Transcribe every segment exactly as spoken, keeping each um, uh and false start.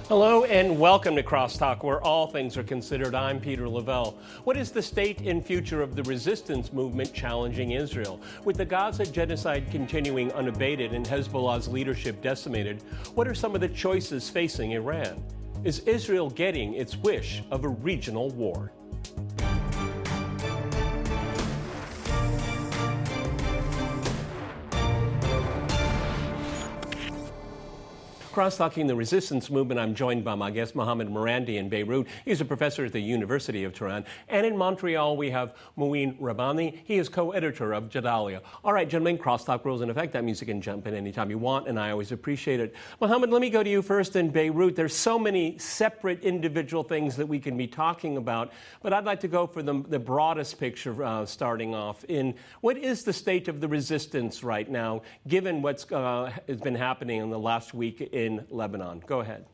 Hello and welcome to Crosstalk, where all things are considered. I'm Peter Lavelle. What is the state and future of the resistance movement challenging Israel? With the Gaza genocide continuing unabated and Hezbollah's leadership decimated, what are some of the choices facing Iran? Is Israel getting its wish of a regional war? Cross-talking the resistance movement, I'm joined by my guest, Mohammad Marandi in Beirut. He's a professor at the University of Tehran. And in Montreal, we have Mouin Rabbani. He is co-editor of Jadalia. All right, gentlemen, Crosstalk rules in effect. That means you can jump in anytime you want, and I always appreciate it. Mohammad, let me go to you first in Beirut. There's so many separate individual things that we can be talking about, but I'd like to go for the, the broadest picture uh, starting off in what is the state of the resistance right now, given what's uh, has been happening in the last week in in Lebanon. Go ahead.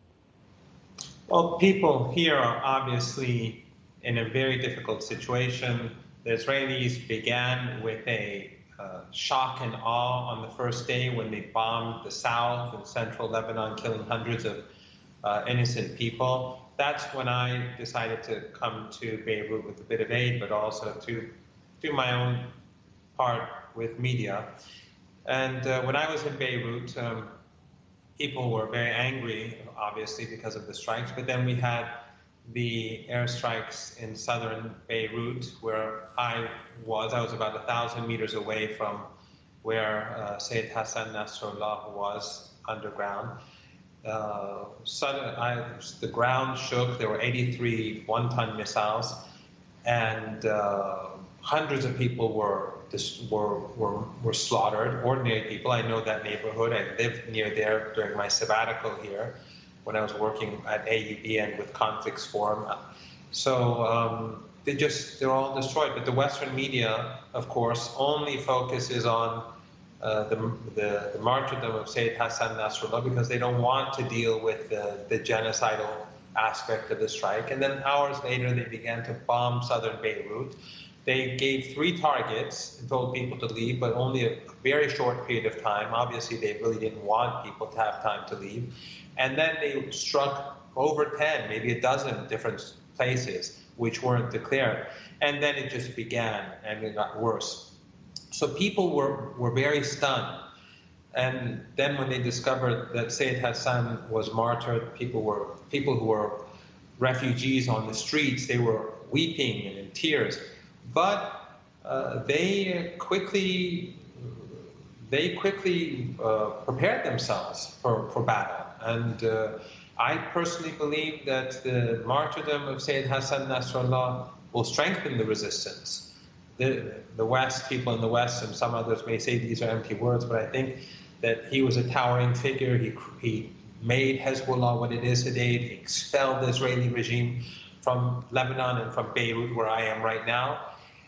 Well, people here are obviously in a very difficult situation. The Israelis began with a uh, shock and awe on the first day when they bombed the south and central Lebanon, killing hundreds of uh, innocent people. That's when I decided to come to Beirut with a bit of aid, but also to do my own part with media. And uh, when I was in Beirut, um, people were very angry, obviously, because of the strikes. But then we had the airstrikes in southern Beirut, where I was. I was about a thousand meters away from where uh, Sayyid Hassan Nasrallah was underground. Uh, sudden, I, the ground shook. There were eighty-three one-ton missiles, and uh, hundreds of people were This were, were were slaughtered, ordinary people. I know that neighborhood. I lived near there during my sabbatical here when I was working at A U B and with Conflicts Forum. So um, they just, they're all destroyed. But the Western media, of course, only focuses on uh, the, the, the martyrdom of Sayyid Hassan Nasrallah because they don't want to deal with the, the genocidal aspect of the strike. And then hours later, they began to bomb southern Beirut. They gave three targets and told people to leave, but only a very short period of time. Obviously, they really didn't want people to have time to leave. And then they struck over ten, maybe a dozen different places which weren't declared. And then it just began, and it got worse. So people were, were very stunned. And then when they discovered that Sayyid Hassan was martyred, people were people who were refugees on the streets, they were weeping and in tears. But uh, they quickly, they quickly uh, prepared themselves for, for battle. And uh, I personally believe that the martyrdom of Sayyid Hassan Nasrallah will strengthen the resistance. The, the West, people in the West, and some others may say these are empty words, but I think that he was a towering figure. He, he made Hezbollah what it is today. He expelled the Israeli regime from Lebanon and from Beirut, where I am right now.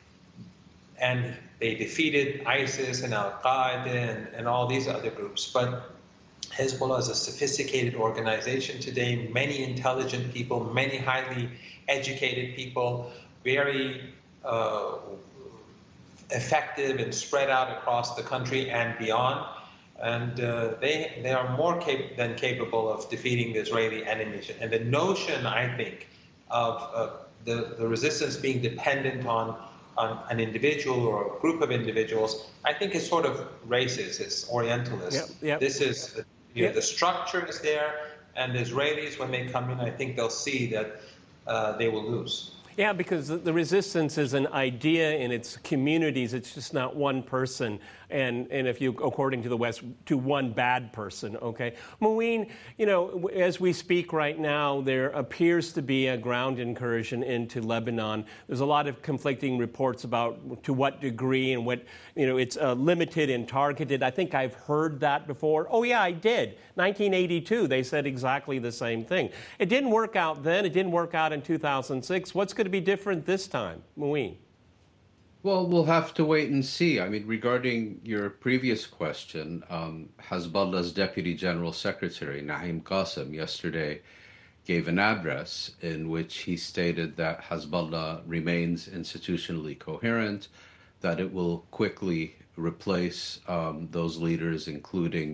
And they defeated ISIS and Al-Qaeda and, and all these other groups. But Hezbollah is a sophisticated organization today, many intelligent people, many highly educated people, very uh, effective and spread out across the country and beyond. And uh, they, they are more cap- than capable of defeating the Israeli enemies. And the notion, I think, of uh, the, the resistance being dependent on on an individual or a group of individuals, I think is sort of racist, it's Orientalist. Yep, yep. This is, you know, yep. The structure is there, and the Israelis, when they come in, I think they'll see that uh, they will lose. Yeah, because the resistance is an idea in its communities. It's just not one person. And, and if you, according to the West, to one bad person, okay? Mouin, you know, as we speak right now, there appears to be a ground incursion into Lebanon. There's a lot of conflicting reports about to what degree and what, you know, it's uh, limited and targeted. I think I've heard that before. Oh, yeah, I did. nineteen eighty-two, they said exactly the same thing. It didn't work out then. It didn't work out in two thousand six. What's going to be different this time, Mouin? Well, we'll have to wait and see. I mean, regarding your previous question, um, Hezbollah's Deputy General Secretary, Naim Qassem, yesterday gave an address in which he stated that Hezbollah remains institutionally coherent, that it will quickly replace um, those leaders, including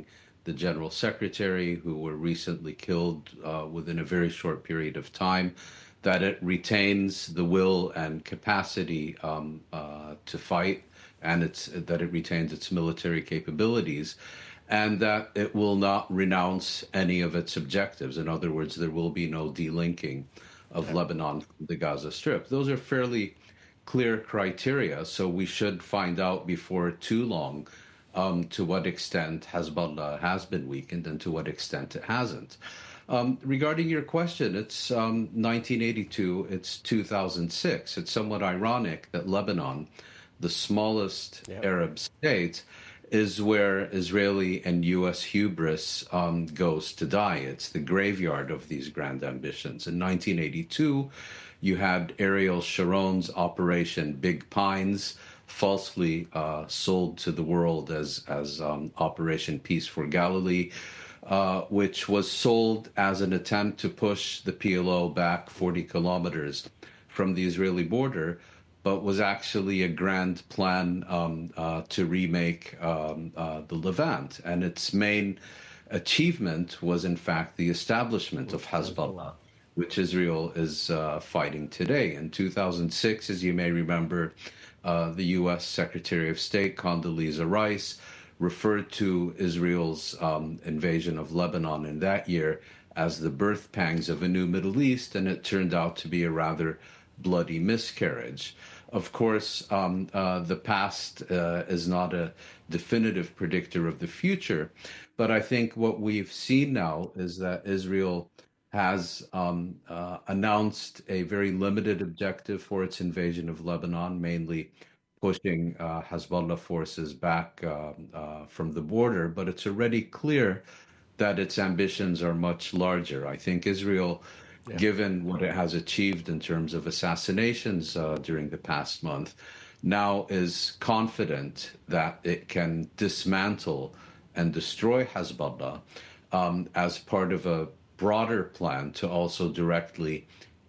the general secretary, who were recently killed uh, within a very short period of time, that it retains the will and capacity um, uh, to fight, and it's, that it retains its military capabilities, and that it will not renounce any of its objectives. In other words, there will be no delinking of yeah. Lebanon from the Gaza Strip. Those are fairly clear criteria, so we should find out before too long um, to what extent Hezbollah has been weakened and to what extent it hasn't. Um, regarding your question, it's um, nineteen eighty-two, it's two thousand six. It's somewhat ironic that Lebanon, the smallest yeah. Arab state, is where Israeli and U S hubris um, goes to die. It's the graveyard of these grand ambitions. In nineteen eighty-two, you had Ariel Sharon's Operation Big Pines, falsely uh, sold to the world as, as um, Operation Peace for Galilee, uh, which was sold as an attempt to push the P L O back forty kilometers from the Israeli border, but was actually a grand plan um, uh, to remake um, uh, the Levant. And its main achievement was, in fact, the establishment of Hezbollah, which Israel is uh, fighting today. In two thousand six, as you may remember, uh, the U S Secretary of State, Condoleezza Rice, referred to Israel's um, invasion of Lebanon in that year as the birth pangs of a new Middle East, and it turned out to be a rather bloody miscarriage. Of course, um, uh, the past uh, is not a definitive predictor of the future, but I think what we've seen now is that Israel has um, uh, announced a very limited objective for its invasion of Lebanon, mainly pushing uh, Hezbollah forces back uh, uh, from the border, but it's already clear that its ambitions are much larger. I think Israel, yeah. given what it has achieved in terms of assassinations uh, during the past month, now is confident that it can dismantle and destroy Hezbollah um, as part of a broader plan to also directly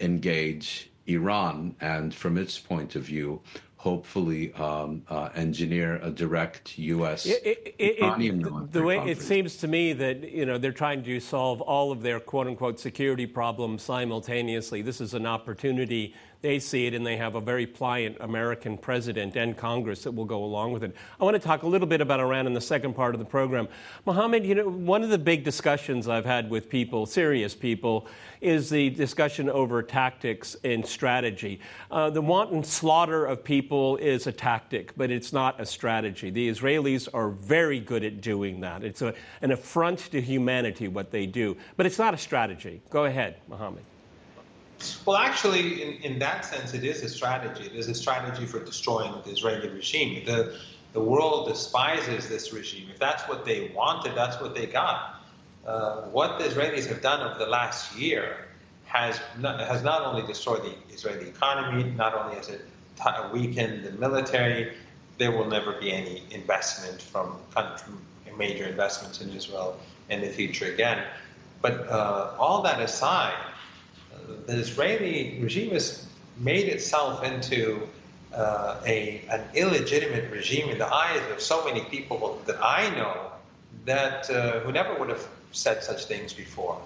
engage Iran, and from its point of view, hopefully um, uh, engineer a direct U S it, it, it, it, the way it seems to me that you know they're trying to solve all of their quote unquote security problems simultaneously. This is an opportunity. They see it, and they have a very pliant American president and Congress that will go along with it. I want to talk a little bit about Iran in the second part of the program. Mohammed, you know, one of the big discussions I've had with people, serious people, is the discussion over tactics and strategy. Uh, the wanton slaughter of people is a tactic, but it's not a strategy. The Israelis are very good at doing that. It's a, an affront to humanity, what they do, but it's not a strategy. Go ahead, Mohammed. Well, actually, in, in that sense, it is a strategy. It is a strategy for destroying the Israeli regime. The, the world despises this regime. If that's what they wanted, that's what they got. Uh, what the Israelis have done over the last year has not, has not only destroyed the Israeli economy, not only has it t- weakened the military, there will never be any investment from country, major investments in Israel in the future again. But uh, all that aside, the Israeli regime has made itself into uh, a an illegitimate regime in the eyes of so many people that I know that uh, who never would have said such things before.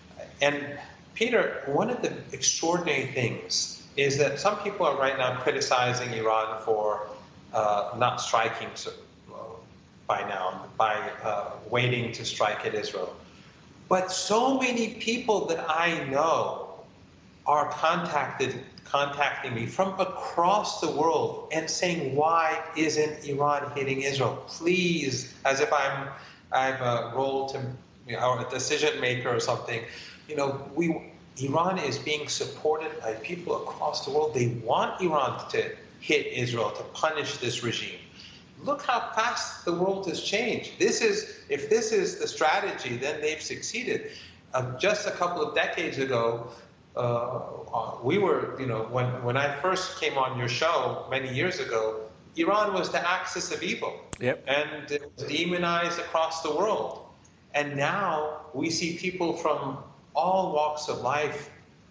And Peter, one of the extraordinary things is that some people are right now criticizing Iran for uh, not striking so, uh, by now, by uh, waiting to strike at Israel. But so many people that I know are contacted, contacting me from across the world and saying, why isn't Iran hitting Israel? Please, as if I'm, I have a role to, you know, or a decision maker or something. You know, we, Iran is being supported by people across the world. They want Iran to hit Israel, to punish this regime. Look how fast the world has changed. This is, if this is the strategy, then they've succeeded. Uh, just a couple of decades ago, Uh, uh, we were, you know, when, when I first came on your show many years ago, Iran was the axis of evil. Yep. And it was demonized across the world. And now we see people from all walks of life,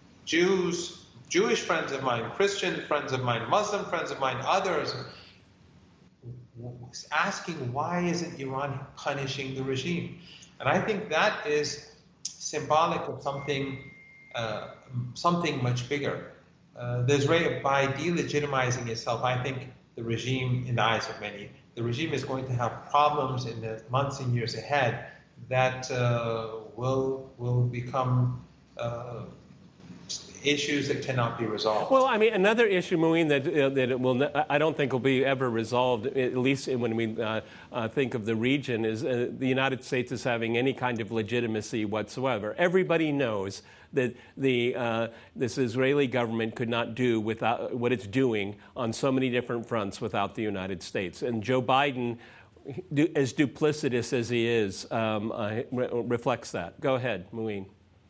Jews, Jewish friends of mine, Christian friends of mine, Muslim friends of mine, others, asking why isn't Iran punishing the regime? And I think that is symbolic of something, uh, something much bigger. Uh, the Israeli, by delegitimizing itself, I think the regime, in the eyes of many, the regime is going to have problems in the months and years ahead that uh, will will become uh, issues that cannot be resolved. Well, I mean, another issue, Mouin, that uh, that it will I don't think will be ever resolved, at least when we uh, uh, think of the region, is uh, the United States is having any kind of legitimacy whatsoever. Everybody knows that the uh, this Israeli government could not do without what it's doing on so many different fronts without the United States. And Joe Biden, as duplicitous as he is, um, uh, re- reflects that. Go ahead, Mouin.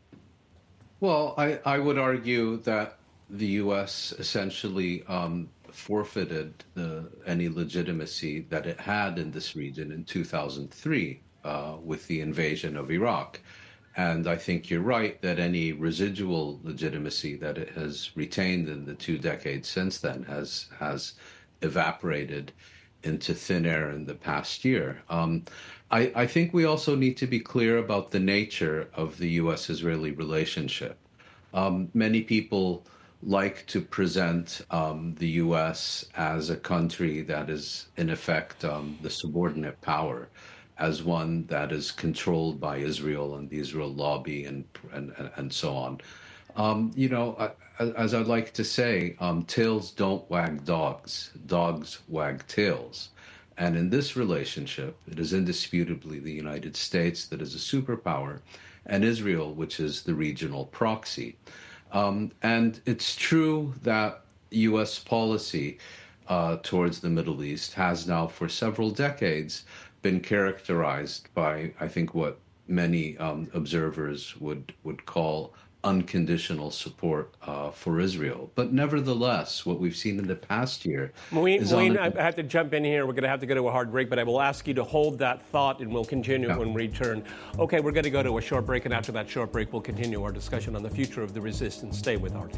Well, I, I would argue that the U S essentially um, forfeited the, any legitimacy that it had in this region in two thousand three uh, with the invasion of Iraq. And I think you're right that any residual legitimacy that it has retained in the two decades since then has has evaporated into thin air in the past year. Um, I, I think we also need to be clear about the nature of the U S-Israeli relationship. Um, many people like to present um, the U S as a country that is, in effect, um, the subordinate power, as one that is controlled by Israel and the Israel lobby and and, and so on. Um, you know, as I'd like to say, um, tails don't wag dogs, dogs wag tails. And in this relationship, it is indisputably the United States that is a superpower and Israel, which is the regional proxy. Um, and it's true that U S policy uh, towards the Middle East has now for several decades been characterized by, I think, what many um, observers would, would call unconditional support uh, for Israel. But nevertheless, what we've seen in the past year Mouin, is... Mouin, un- I have to jump in here. We're going to have to go to a hard break, but I will ask you to hold that thought, and we'll continue Yeah. when we return. Okay, we're going to go to a short break, and after that short break, we'll continue our discussion on the future of the resistance. Stay with R T.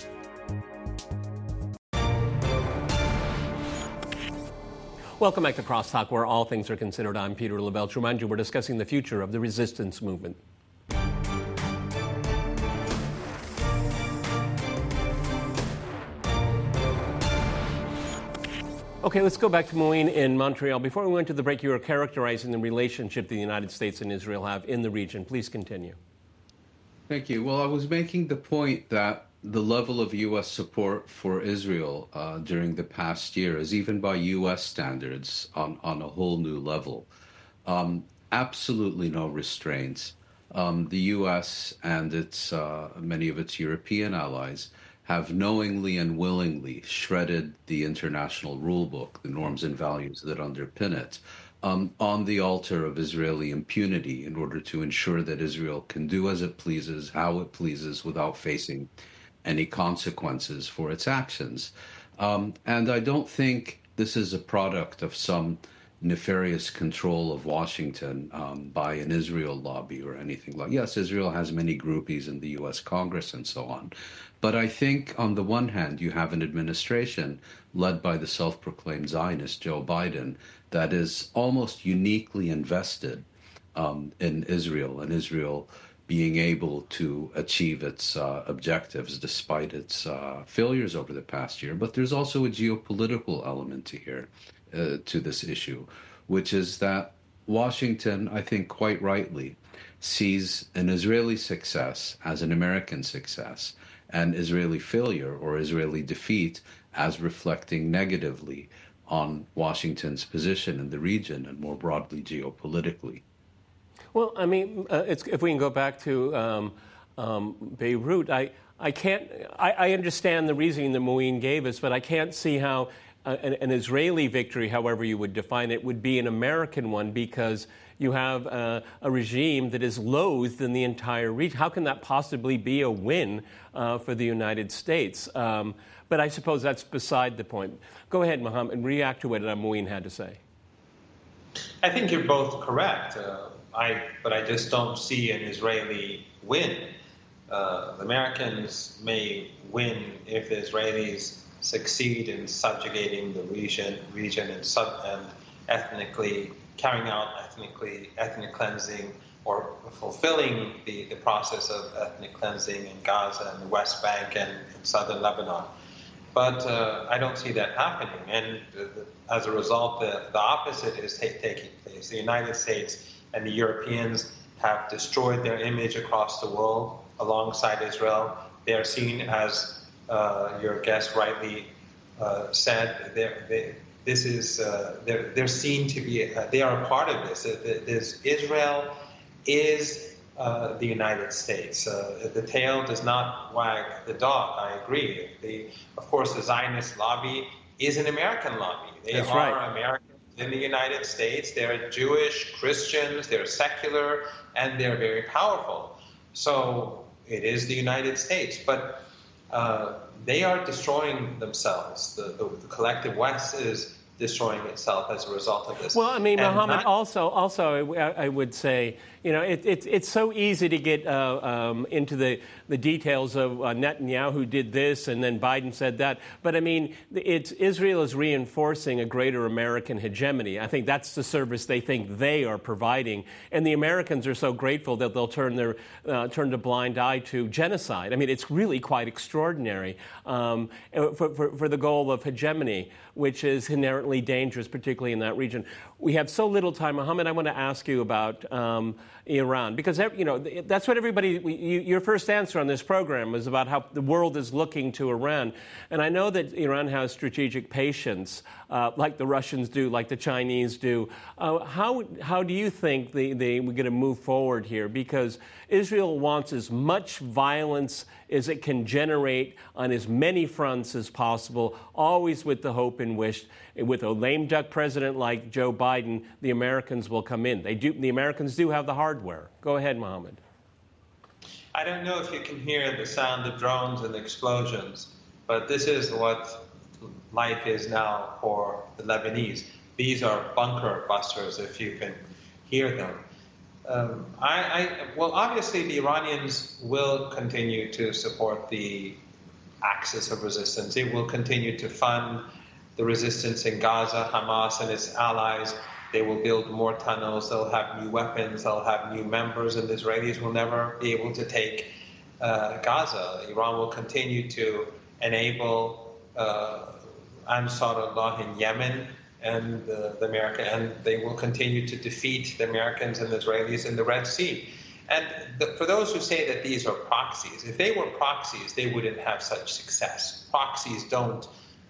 Welcome back to Crosstalk, where all things are considered. I'm Peter LaBelle. To remind you, we're discussing the future of the resistance movement. Okay, let's go back to Mouin in Montreal. Before we went to the break, you were characterizing the relationship the United States and Israel have in the region. Please continue. Thank you. Well, I was making the point that the level of U S support for Israel uh, during the past year is, even by U S standards, on, on a whole new level. Um, absolutely no restraints. Um, the U S and its uh, many of its European allies have knowingly and willingly shredded the international rule book, the norms and values that underpin it, um, on the altar of Israeli impunity in order to ensure that Israel can do as it pleases, how it pleases, without facing any consequences for its actions. Um, and I don't think this is a product of some nefarious control of Washington um, by an Israel lobby or anything like. Yes, Israel has many groupies in the U S Congress and so on. But I think on the one hand, you have an administration led by the self-proclaimed Zionist Joe Biden that is almost uniquely invested um, in Israel and Israel being able to achieve its uh, objectives despite its uh, failures over the past year. But there's also a geopolitical element to here, uh, to this issue, which is that Washington, I think quite rightly, sees an Israeli success as an American success, and Israeli failure or Israeli defeat as reflecting negatively on Washington's position in the region and more broadly geopolitically. Well, I mean, uh, it's, if we can go back to um, um, Beirut, I, I can't. I, I understand the reasoning that Mouin gave us, but I can't see how uh, an, an Israeli victory, however you would define it, would be an American one, because you have uh, a regime that is loathed in the entire region. How can that possibly be a win uh, for the United States? Um, but I suppose that's beside the point. Go ahead, Mohammed, and react to what Mouin had to say. I think you're both correct. Uh, I, but I just don't see an Israeli win. Uh, the Americans may win if the Israelis succeed in subjugating the region, region and, sub, and ethnically carrying out ethnically ethnic cleansing or fulfilling the, the process of ethnic cleansing in Gaza and the West Bank and in southern Lebanon. But uh, I don't see that happening. And uh, as a result, the, the opposite is ta- taking place. The United States and the Europeans have destroyed their image across the world alongside Israel. They are seen as, uh, your guest rightly uh, said, they're, they, this is, uh, they're, they're seen to be, uh, they are a part of this. This Israel is uh, the United States. Uh, the tail does not wag the dog, I agree. The, of course, the Zionist lobby is an American lobby. They That's are right. Americans in the United States. They're Jewish, Christians, they're secular, and they're very powerful. So it is the United States. But uh, they are destroying themselves. The, the, the collective West is destroying itself as a result of this. Well, I mean, And Mohammed, not- also, also, I, I would say, you know, it, it, it's so easy to get uh, um, into the, the details of uh, Netanyahu did this and then Biden said that. But I mean, it's Israel is reinforcing a greater American hegemony. I think that's the service they think they are providing, and the Americans are so grateful that they'll turn their uh, turn a blind eye to genocide. I mean, it's really quite extraordinary um, for, for, for the goal of hegemony, which is inherently dangerous, particularly in that region. We have so little time, Mohammed. I want to ask you about um, Iran, because you know that's what everybody. You, your first answer on this program was about how the world is looking to Iran, and I know that Iran has strategic patience, uh, like the Russians do, like the Chinese do. Uh, how how do you think they, they we're going to move forward here? Because Israel wants as much violence as it can generate on as many fronts as possible, always with the hope and wish, with a lame duck president like Joe Biden, the Americans will come in. They do. The Americans do have the hardware. Go ahead, Mohammed. I don't know if you can hear the sound of drones and explosions, but this is what life is now for the Lebanese. These are bunker busters, if you can hear them. Um, I, I, well, obviously, the Iranians will continue to support the axis of resistance. It will continue to fund the resistance in Gaza, Hamas and its allies. They will build more tunnels. They'll have new weapons. They'll have new members, and the Israelis will never be able to take uh, Gaza. Iran will continue to enable uh, Ansar Allah in Yemen and the, the America, and they will continue to defeat the Americans and the Israelis in the Red Sea. And the, for those who say that these are proxies, if they were proxies, they wouldn't have such success. Proxies don't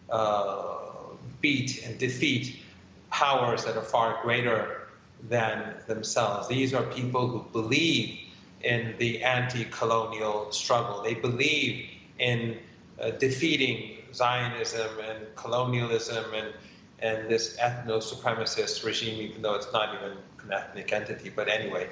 uh, beat and defeat powers that are far greater than themselves. These are people who believe in the anti-colonial struggle. They believe in uh, defeating Zionism and colonialism and and this ethno-supremacist regime, even though it's not even an ethnic entity, but anyway.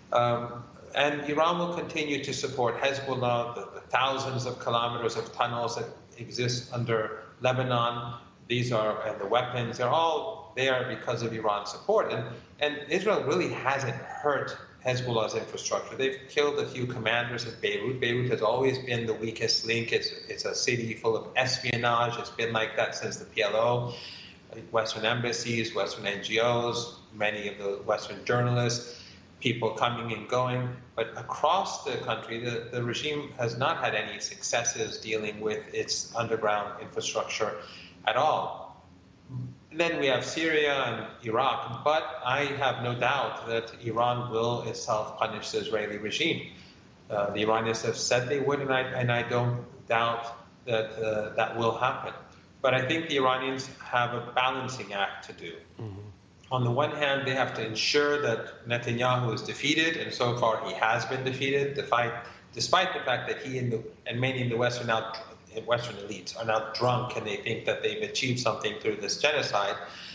Um, and Iran will continue to support Hezbollah, the, the thousands of kilometers of tunnels that exist under Lebanon. These are, and the weapons, they're all there because of Iran's support. And, and Israel really hasn't hurt Hezbollah's infrastructure. They've killed a few commanders in Beirut. Beirut has always been the weakest link. It's, it's a city full of espionage. It's been like that since the P L O. Western embassies, Western N G Os, many of the Western journalists, people coming and going. But across the country, the, the regime has not had any successes dealing with its underground infrastructure at all. Then we have Syria and Iraq, but I have no doubt that Iran will itself punish the Israeli regime. Uh, the Iranians have said they would, and I, and I don't doubt that uh, that will happen. But I think the Iranians have a balancing act to do. Mm-hmm. On the one hand, they have to ensure that Netanyahu is defeated, and so far he has been defeated, despite, despite the fact that he and, the, and many in the West are now, Western elites are now drunk and they think that they've achieved something through this genocide,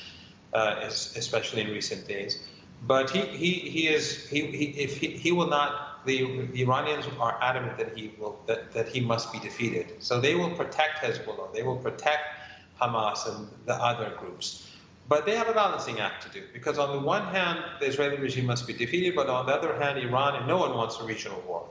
uh, especially in recent days. But he, he, he is he, he if he, he will not. The, the Iranians are adamant that he will that, that he must be defeated. So they will protect Hezbollah. They will protect Hamas and the other groups. But they have a balancing act to do, because on the one hand, the Israeli regime must be defeated, but on the other hand, Iran, and no one wants a regional war.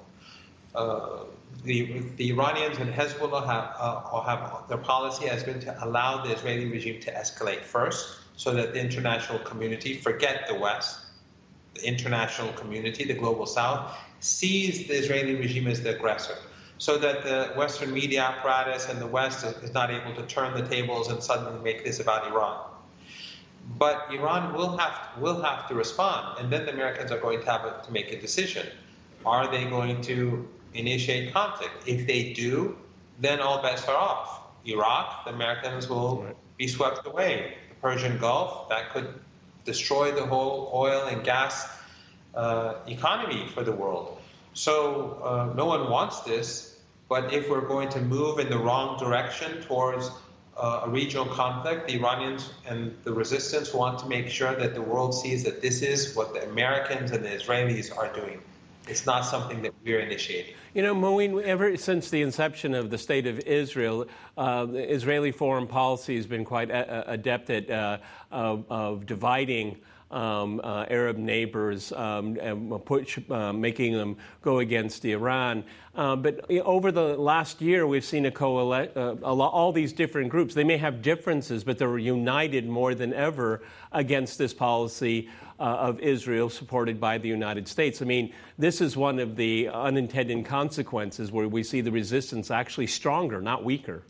Uh, the, the Iranians and Hezbollah have, uh, have their policy has been to allow the Israeli regime to escalate first, so that the international community, forget the West, the international community, the global South, sees the Israeli regime as the aggressor, so that the Western media apparatus and the West is not able to turn the tables and suddenly make this about Iran. But Iran will have will have to respond, and then the Americans are going to have to make a decision. Are they going to initiate conflict? If they do, then all bets are off. Iraq, the Americans will be swept away. The Persian Gulf, that could destroy the whole oil and gas uh, economy for the world. So uh, no one wants this, but if we're going to move in the wrong direction towards uh, a regional conflict, the Iranians and the resistance want to make sure that the world sees that this is what the Americans and the Israelis are doing. It's not something that we're initiating. You know, Mouin, ever since the inception of the State of Israel, uh, the Israeli foreign policy has been quite a- adept at uh, of, of dividing um, uh, Arab neighbors, um, and push, uh, making them go against Iran. Uh, but over the last year, we've seen a coali- uh, a lo- all these different groups. They may have differences, but they're united more than ever against this policy Uh, of Israel, supported by the United States. I mean, this is one of the unintended consequences where we see the resistance actually stronger, not weaker.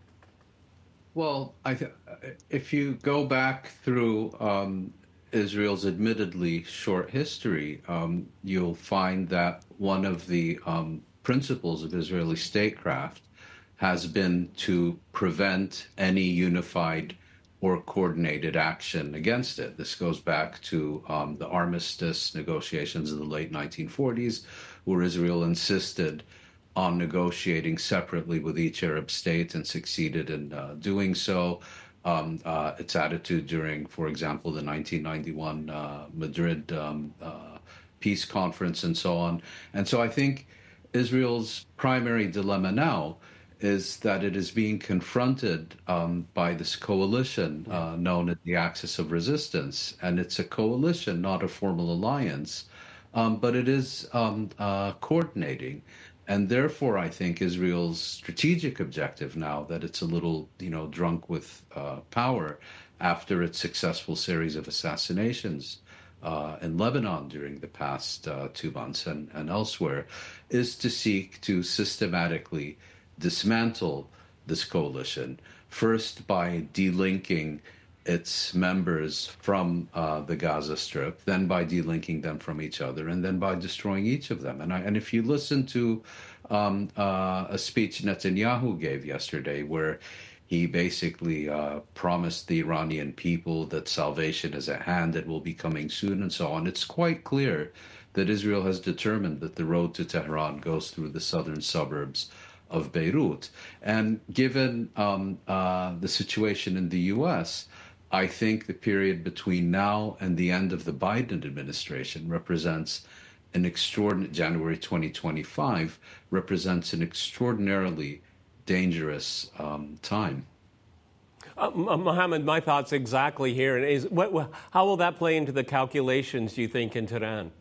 Well, I th- if you go back through um, Israel's admittedly short history, um, you'll find that one of the um, principles of Israeli statecraft has been to prevent any unified or coordinated action against it. This goes back to um, the armistice negotiations in the late nineteen forties, where Israel insisted on negotiating separately with each Arab state and succeeded in uh, doing so. Um, uh, its attitude during, for example, the nineteen ninety-one uh, Madrid um, uh, peace conference and so on. And so I think Israel's primary dilemma now is that it is being confronted um, by this coalition uh, known as the Axis of Resistance. And it's a coalition, not a formal alliance, um, but it is um, uh, coordinating. And therefore, I think Israel's strategic objective now that it's a little, you know, drunk with uh, power after its successful series of assassinations uh, in Lebanon during the past uh, two months and, and elsewhere, is to seek to systematically dismantle this coalition, first by delinking its members from uh, the Gaza Strip, then by delinking them from each other, and then by destroying each of them. And, I, and if you listen to um, uh, a speech Netanyahu gave yesterday, where he basically uh, promised the Iranian people that salvation is at hand, it will be coming soon, and so on, it's quite clear that Israel has determined that the road to Tehran goes through the southern suburbs of Beirut. And given um, uh, the situation in the U S, I think the period between now and the end of the Biden administration represents an extraordinary, January twenty twenty-five, represents an extraordinarily dangerous um, time. Uh, Mohammed, my thoughts exactly here. Is what, how will that play into the calculations, do you think, in Tehran?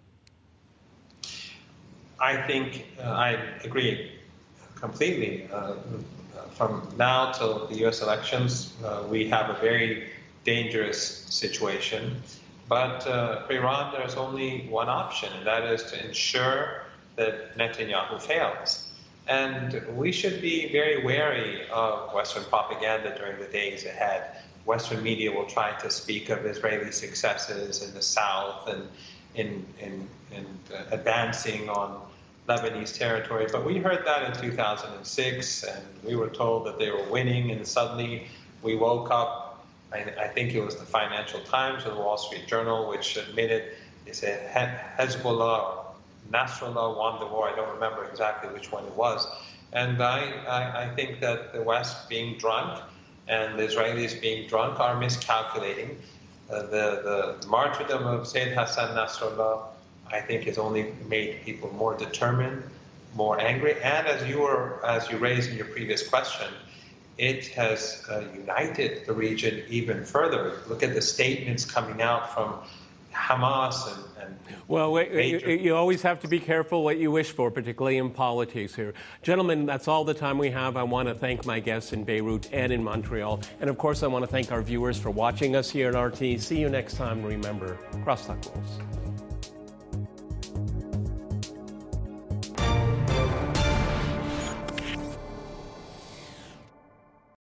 I think uh, I agree completely. Uh, from now till the U S elections, uh, we have a very dangerous situation. But uh, for Iran, there's only one option, and that is to ensure that Netanyahu fails. And we should be very wary of Western propaganda during the days ahead. Western media will try to speak of Israeli successes in the south and in, in, in uh, advancing on Lebanese territory, but we heard that in two thousand six, and we were told that they were winning, and suddenly we woke up. I, I think it was the Financial Times or the Wall Street Journal, which admitted they said Hezbollah or Nasrallah won the war. I don't remember exactly which one it was. And I, I, I think that the West being drunk and the Israelis being drunk are miscalculating. Uh, the, the martyrdom of Sayyid Hassan Nasrallah, I think, has only made people more determined, more angry. And as you were, as you raised in your previous question, it has uh, united the region even further. Look at the statements coming out from Hamas and, and well, wait, you, you always have to be careful what you wish for, particularly in politics here. Gentlemen, that's all the time we have. I want to thank my guests in Beirut and in Montreal. And, of course, I want to thank our viewers for watching us here at R T. See you next time. Remember, cross talk rules.